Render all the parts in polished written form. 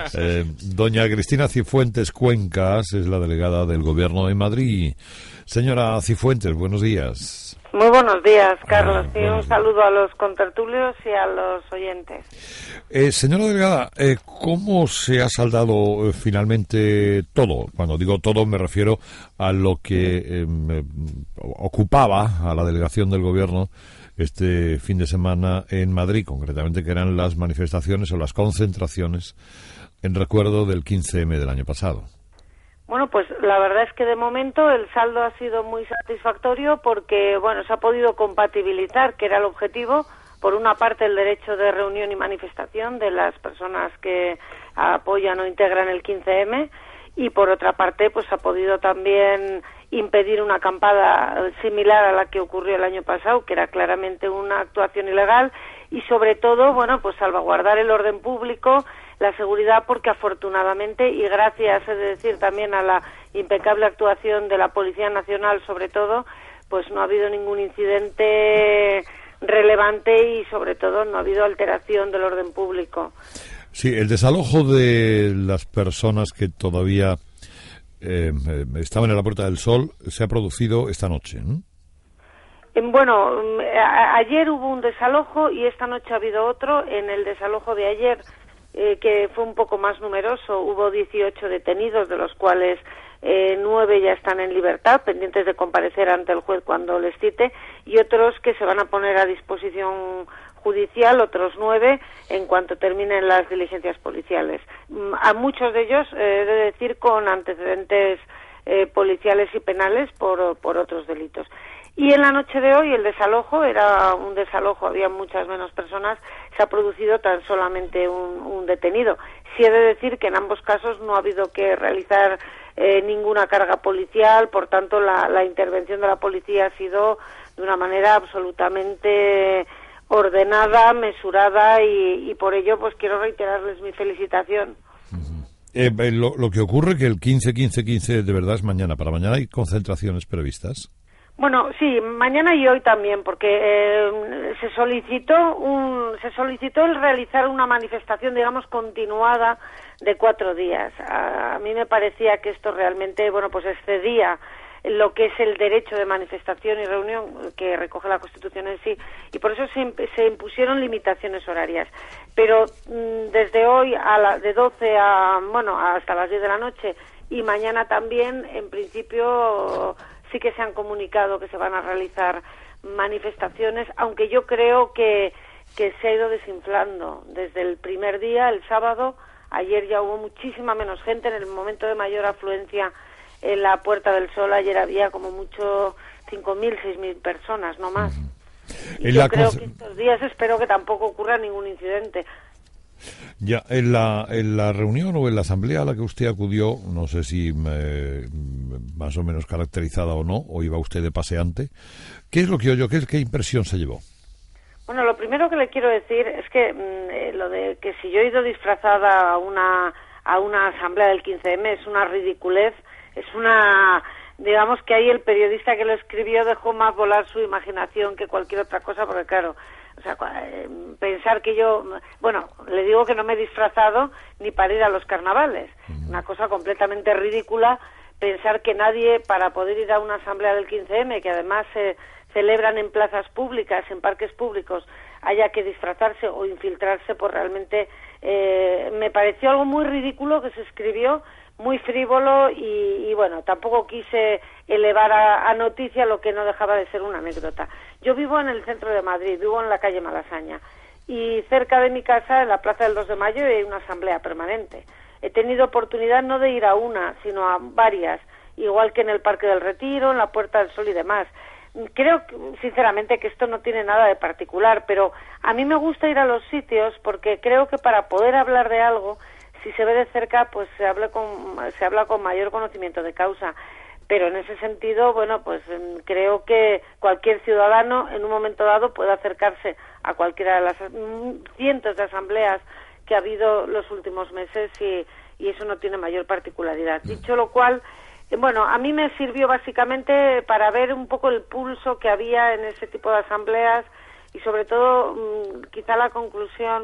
Doña Cristina Cifuentes Cuencas es la delegada del Gobierno de Madrid. Señora Cifuentes, buenos días. Muy buenos días, Carlos. Y un días. saludo a los contertulios y a los oyentes. Señora delegada, ¿cómo se ha saldado finalmente todo? Cuando digo todo me refiero a lo que ocupaba a la delegación del Gobierno este fin de semana en Madrid, concretamente, que eran las manifestaciones o las concentraciones en recuerdo del 15M del año pasado. Bueno, pues la verdad es que de momento el saldo ha sido muy satisfactorio porque, bueno, se ha podido compatibilizar, que era el objetivo, por una parte el derecho de reunión y manifestación de las personas que apoyan o integran el 15M y por otra parte pues ha podido también impedir una acampada similar a la que ocurrió el año pasado, que era claramente una actuación ilegal y sobre todo, bueno, pues salvaguardar el orden público, la seguridad, porque afortunadamente y gracias, es decir, también a la impecable actuación de la Policía Nacional sobre todo, pues no ha habido ningún incidente relevante y sobre todo no ha habido alteración del orden público. Sí, el desalojo de las personas que todavía estaban en la Puerta del Sol se ha producido esta noche, ¿no? Bueno, ayer hubo un desalojo y esta noche ha habido otro. En el desalojo de ayer, que fue un poco más numeroso, hubo 18 detenidos, de los cuales 9 ya están en libertad, pendientes de comparecer ante el juez cuando les cite, y otros que se van a poner a disposición judicial, otros 9, en cuanto terminen las diligencias policiales. A muchos de ellos, he de decir, con antecedentes policiales y penales por otros delitos. Y en la noche de hoy el desalojo era un desalojo, había muchas menos personas, se ha producido tan solamente un detenido. Sí he de decir que en ambos casos no ha habido que realizar ninguna carga policial, por tanto la intervención de la policía ha sido de una manera absolutamente ordenada, mesurada y por ello pues quiero reiterarles mi felicitación. Lo que ocurre que el 15 de verdad es mañana. ¿Para mañana hay concentraciones previstas? Bueno, sí, mañana y hoy también, porque se solicitó el realizar una manifestación, digamos, continuada de 4 días. A mí me parecía que esto realmente, bueno, pues excedía lo que es el derecho de manifestación y reunión que recoge la Constitución en sí, y por eso se impusieron limitaciones horarias. Pero desde hoy de 12 hasta las 10 de la noche y mañana también, en principio sí que se han comunicado que se van a realizar manifestaciones, aunque yo creo que se ha ido desinflando desde el primer día, el sábado. Ayer ya hubo muchísima menos gente, en el momento de mayor afluencia en la Puerta del Sol. Ayer había como mucho 5.000, 6.000 personas, no más. Y yo creo que estos días espero que tampoco ocurra ningún incidente. Ya, en la reunión o en la asamblea a la que usted acudió, no sé si más o menos caracterizada o no, o iba usted de paseante, ¿qué es lo que oyó? ¿Qué impresión se llevó? Bueno, lo primero que le quiero decir es que lo de que si yo he ido disfrazada a una asamblea del 15M es una ridiculez, es una... Digamos que ahí el periodista que lo escribió dejó más volar su imaginación que cualquier otra cosa, porque claro, o sea, pensar que yo, bueno, le digo que no me he disfrazado ni para ir a los carnavales, una cosa completamente ridícula pensar que nadie, para poder ir a una asamblea del 15M, que además se celebran en plazas públicas, en parques públicos, haya que disfrazarse o infiltrarse, pues realmente me pareció algo muy ridículo que se escribió, muy frívolo y bueno, tampoco quise elevar a noticia lo que no dejaba de ser una anécdota. Yo vivo en el centro de Madrid, vivo en la calle Malasaña y cerca de mi casa, en la Plaza del 2 de Mayo, hay una asamblea permanente. He tenido oportunidad no de ir a una, sino a varias, igual que en el Parque del Retiro, en la Puerta del Sol y demás. Creo, sinceramente, que esto no tiene nada de particular, pero a mí me gusta ir a los sitios porque creo que para poder hablar de algo, si se ve de cerca, pues se habla con mayor conocimiento de causa. Pero en ese sentido, bueno, pues creo que cualquier ciudadano en un momento dado puede acercarse a cualquiera de las cientos de asambleas que ha habido los últimos meses y eso no tiene mayor particularidad. Dicho lo cual, bueno, a mí me sirvió básicamente para ver un poco el pulso que había en ese tipo de asambleas y sobre todo quizá la conclusión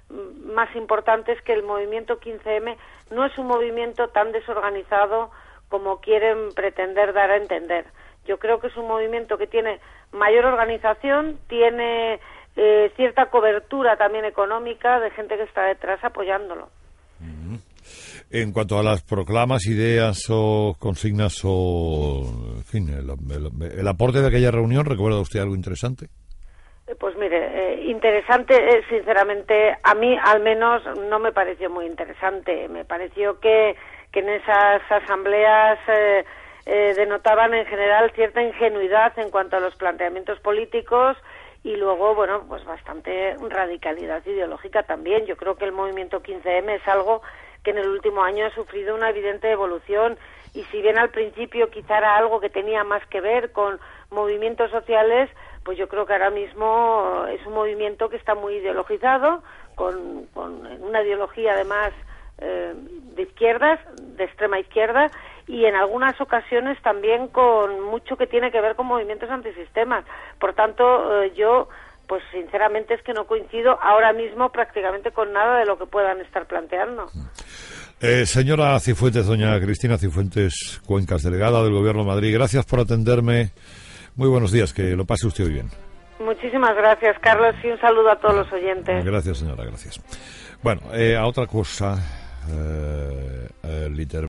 más importante es que el movimiento 15M no es un movimiento tan desorganizado como quieren pretender dar a entender. Yo creo que es un movimiento que tiene mayor organización, tiene cierta cobertura también económica de gente que está detrás apoyándolo. En cuanto a las proclamas, ideas o consignas o, en fin, el aporte de aquella reunión, ¿recuerda usted algo interesante? Pues mire, interesante, sinceramente, a mí al menos no me pareció muy interesante. Me pareció que en esas asambleas denotaban en general cierta ingenuidad en cuanto a los planteamientos políticos y luego, bueno, pues bastante radicalidad ideológica también. Yo creo que el movimiento 15M es algo que en el último año ha sufrido una evidente evolución y si bien al principio quizá era algo que tenía más que ver con movimientos sociales, pues yo creo que ahora mismo es un movimiento que está muy ideologizado, con una ideología además de izquierdas, de extrema izquierda, y en algunas ocasiones también con mucho que tiene que ver con movimientos antisistemas. Por tanto, yo, pues sinceramente es que no coincido ahora mismo prácticamente con nada de lo que puedan estar planteando. Señora Cifuentes, doña Cristina Cifuentes Cuencas, delegada del Gobierno de Madrid, gracias por atenderme. Muy buenos días, que lo pase usted hoy bien. Muchísimas gracias, Carlos, y un saludo a todos los oyentes. Gracias, señora, gracias. Bueno, a otra cosa,